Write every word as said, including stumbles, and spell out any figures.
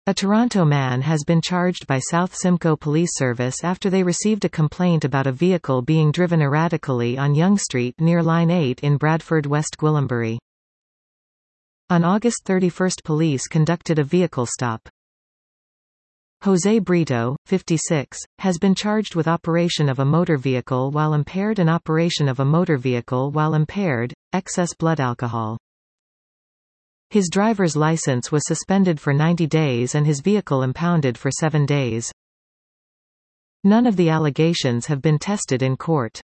A Toronto man has been charged by South Simcoe Police Service after they received a complaint about a vehicle being driven erratically on Yonge Street near Line eight in Bradford, West Gwillimbury. On August thirty-first, police conducted a vehicle stop. Jose Brito, fifty-six, has been charged with operation of a motor vehicle while impaired and operation of a motor vehicle while impaired, excess blood alcohol. His driver's license was suspended for ninety days and his vehicle impounded for seven days. None of the allegations have been tested in court.